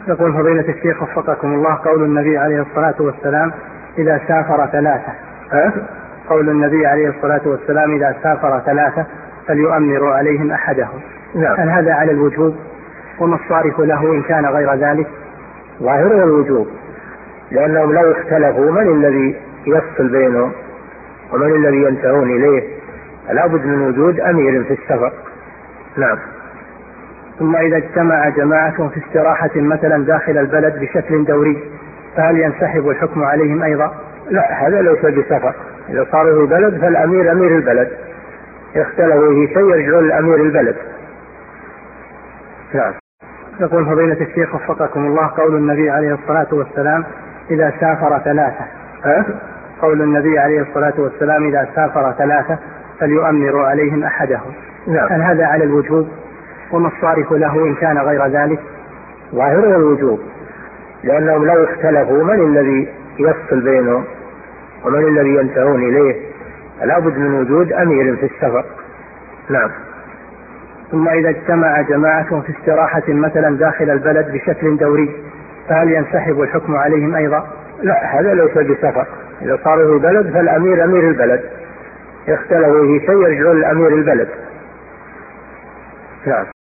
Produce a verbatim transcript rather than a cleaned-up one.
يقول فضيلة الشيخ وفقكم الله، قول النبي عليه الصلاة والسلام إذا سافر ثلاثة أه؟ قول النبي عليه الصلاة والسلام إذا سافر ثلاثة فليؤمروا عليهم أحدهم. نعم. هل هذا على الوجوب؟ وما الصارف له إن كان غير ذلك؟ ظاهره الوجوب، لأنهم لو اختلفوا من الذي يفصل بينهم ومن الذي ينتهون إليه؟ لا بد من وجود أمير في السفر. نعم. ثم إذا اجتمع جماعة في استراحة مثلا داخل البلد بشكل دوري فهل ينسحب الحكم عليهم أيضا؟ لا، هذا ليس بسفر. إذا صاروا في البلد فالأمير أمير البلد، اختلفوا في شيء يرجعون لأمير البلد. نعم. يقول فضيلة الشيخ وفقكم الله، قول النبي عليه الصلاة والسلام إذا سافر ثلاثة أه؟ قول النبي عليه الصلاة والسلام إذا سافر ثلاثة فليؤمروا عليهم أحدهم. نعم. هل هذا على الوجوب؟ وما الصارف له إن كان غير ذلك؟ ظاهره الوجوب، لأنهم لو اختلفوا من الذي يفصل بينهم ومن الذي ينتهون إليه؟ لا بد من وجود أمير في السفر. نعم. ثم إذا اجتمع جماعة في استراحة مثلا داخل البلد بشكل دوري فهل ينسحب الحكم عليهم أيضا؟ لا، هذا ليس بسفر. إذا صاروا في البلد فالأمير أمير البلد، اختلفوا في شيء يرجعون لأمير البلد. نعم.